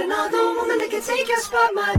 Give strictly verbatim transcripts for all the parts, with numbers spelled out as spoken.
another woman that can take your spot, my.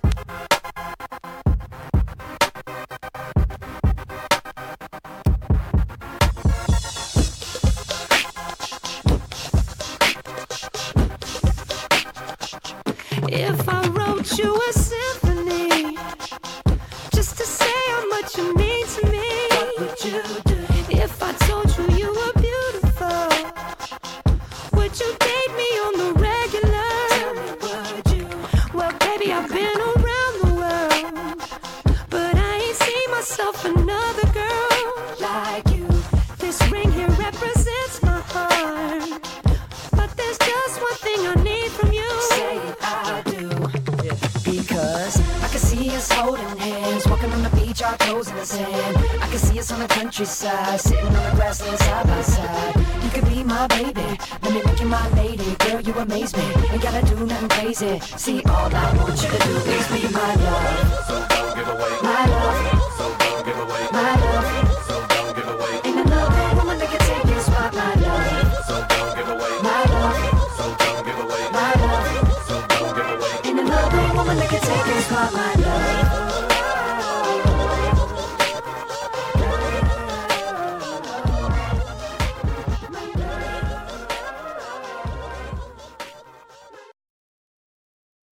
If I wrote you a symphony, just to say how much you mean to me, What would you do? if I told you you were beautiful, would you date me on the regular? Tell me, would you? Well, baby, I've been around the world, but I ain't seen myself another girl Like you. This ring here represents my heart, but there's just one thing I need from you. Say I do. Because I can see us holding hands, walking on the beach, our toes in the sand. I can see us on the countryside, sitting on the grassland side by side. You could be my baby, let me make you my lady. Girl, you amaze me, ain't gotta do nothing crazy. See, all I want you to do is be my love. So don't give away. My love, So don't give away. my love. So don't give away. Ain't another woman that can take your spot, my love. So don't give away. My love, So don't give away. my love. So don't give away. Ain't another woman that can take your spot, my love.